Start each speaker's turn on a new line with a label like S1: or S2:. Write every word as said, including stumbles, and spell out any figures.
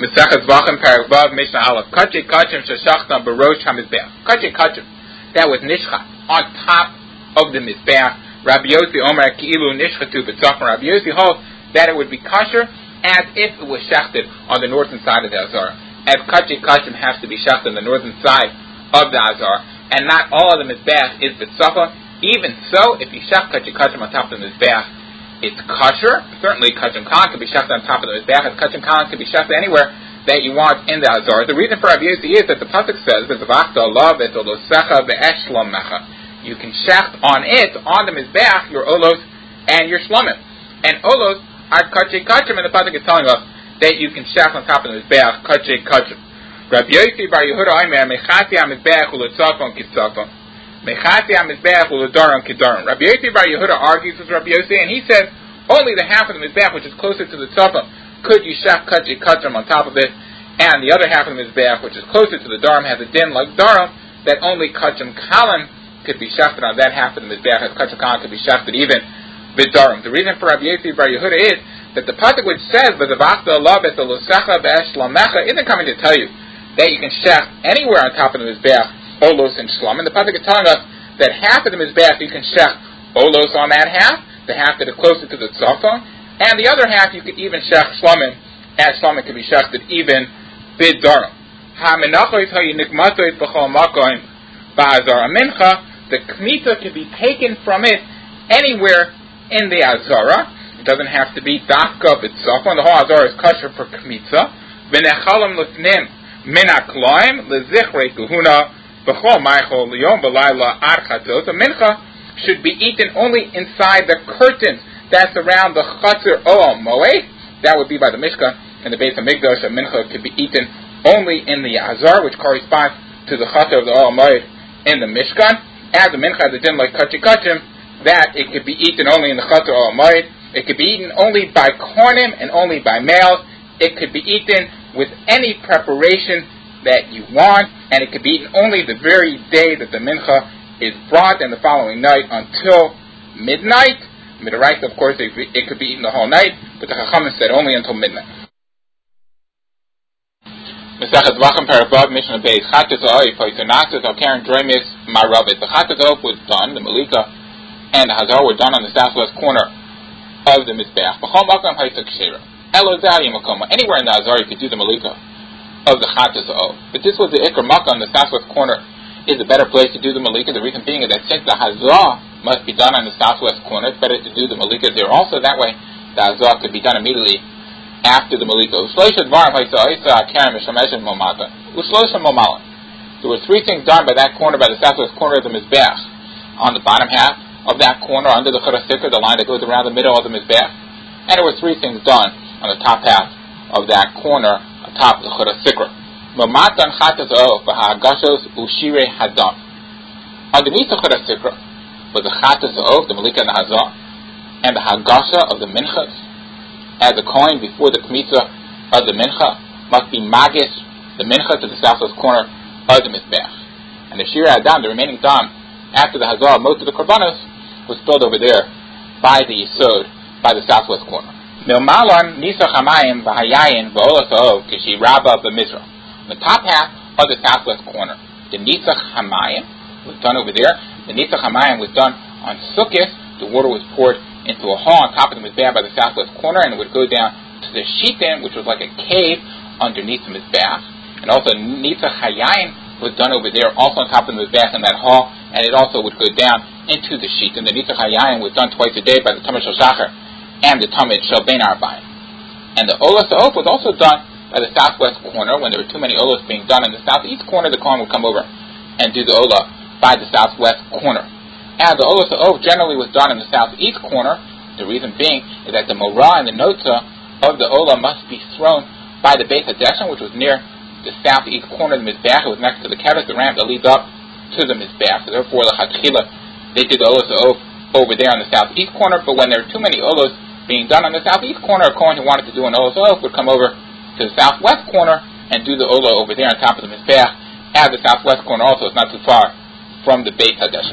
S1: Mesachas Vachim Perek Vav Mishnah Aleph. Kachei Kachim Sheshachtam Barosh HaMizbeach. Kachei Kachim, that was nishchat on top of the mizbeach. Rabbi Yossi Omer Ki'ilu Nishchatu B'Tzafon. Rabbi Yossi holds that it would be kosher as if it was shechted on the northern side of the Azar. As Kachei Kachim has to be shechted on the northern side of the Azar, and not all of the mizbeach is B'Tzafon. Even so, if you shech Kachei Kachim on top of the mizbeach, it's kosher. Certainly, Kachim Khan can be shechted on top of the mizbeach, as Kachim Khan can be shechted anywhere that you want in the Azar. The reason for Rabbi Yossi is that the pasuk says, you can shecht on it, on the mizbeach, your olos and your shlomim. And olos are kachei kachim, and the pasuk is telling us that you can shecht on top of the mizbeach, kachei kachim. Rabbi Yossi bar Yehuda Omer, mechati ha-mizbeach uletzafon kitzafon, mechati ha-mizbeach uledaron kidaron. Rabbi Yossi bar Yehuda argues with Rabbi Yossi, and he says only the half of the mizbeach which is closer to the tzafon could you shecht kachei kachim on top of it, and the other half of the mizbeach which is closer to the daram has a din like daram that only kachim kalim could be shechted on that half of the mizbeach, as kachim kalim could be shechted even with daram. The reason for Rabbi Yossi bar Yehuda is that the pasuk which says "V'zavachta Allah b'talosecha b'eshlamecha" isn't coming to tell you that you can shecht anywhere on top of the mizbeach, olos and shlam. And the pasuk is telling us that half of the mizbeach you can shecht olos on that half, the half that is closer to the tzafon, and the other half you could even shecht shlamim, as shlamim can be shechted even bid daram. Ha-menachos ha-yinikmatos b'chol makom ba'azara mincha. The kmitza can be taken from it anywhere in the azara. It doesn't have to be dafka b'tzafon. The whole azara is kosher for kmitza. V'nechalim l'fnim min ha'kloim l'zichrei kuhuna b'chol ma'achol liyom b'layla ad chatzot. The mincha should be eaten only inside the curtains that surround the chatzir oel moed. That would be by the mishkan and the base of mikdash. A mincha could be eaten only in the azar, which corresponds to the chatzir of the oel moed in the mishkan. As the mincha has a din like kachei kachim, that it could be eaten only in the chatzir oel moed. It could be eaten only by kohanim and only by males. It could be eaten with any preparation that you want, and it could be eaten only the very day that the mincha is brought, and the following night until midnight. Midoraisa, of course, it, it could be eaten the whole night, but the Chachamim said only until midnight. Mesachas Vachim Perek Vav Mishnah Beis Chatas Ha'oif Ha'itonasis Al Karen Droimis Maravet. The Chatas Ha'oif was done, the Malika and the Hazar were done on the southwest corner of the Mizbeach. B'chol Makom Ha'isuk Shera Elo Zari Makoma. Anywhere in the Hazar you could do the Malika of the Chatas Ha'oif. But this was the Ikar Makom, the southwest corner is a better place to do the Malika. The reason being is that since the Hazar must be done on the southwest corner, it's better to do the Malika there also. That way, the Hazar could be done immediately after the Malika. There were three things done by that corner, by the southwest corner of the Mizbeach. On the bottom half of that corner, under the Chura Sikra, the line that goes around the middle of the Mizbeach. And there were three things done on the top half of that corner, on top of the Chura Sikra. Underneath the Chura Sikra was the Chatas Ha'of, the Malika and the Hazar, and the Hagasha of the Minchas, as a coin before the Kmitza of the Mincha must be Magish, the Mincha, to the southwest corner of the Mizbeach. And the Shira Adam, the remaining Dam, after the Hazar, most of the Korbanos, was spilled over there by the Yisod, by the southwest corner. Milmalan Nisach Hamayim V'Hayayin V'Olas Ha'ov Kishi Rabba B'Mizra. On the top half of the southwest corner, the Nisach Hamayim was done over there. The Nisach Hamayim was done on Sukkot. The water was poured into a hole on top of the Mizbeach by the southwest corner, and it would go down to the Shitin, which was like a cave underneath the Mizbeach. And also Nisach Hayayin was done over there, also on top of the Mizbeach in that hall, and it also would go down into the Shitin. The Nisach Hayayin was done twice a day by the Tamid Shel Shachar and the Tamid Shel Bein Arbaim. And the Olas Ha'of was also done by the southwest corner. When there were too many Olas being done in the southeast corner, the Kohen would come over and do the Olah by the southwest corner. And the Olas Ha'of generally was done in the southeast corner. The reason being is that the Morah and the Notza of the Olah must be thrown by the Beis HaDeshen, which was near the southeast corner of the Mizbeach. It was next to the Keves, the ramp that leads up to the Mizbeach. So therefore, the Chatchila, they did the Olas Ha'of over there on the southeast corner. But when there were too many Olas being done on the southeast corner, a Kohen who wanted to do an Olas Ha'of would come over to the southwest corner and do the Olah over there on top of the Mizbeach. As the southwest corner also is not too far from the Beis HaDeshen.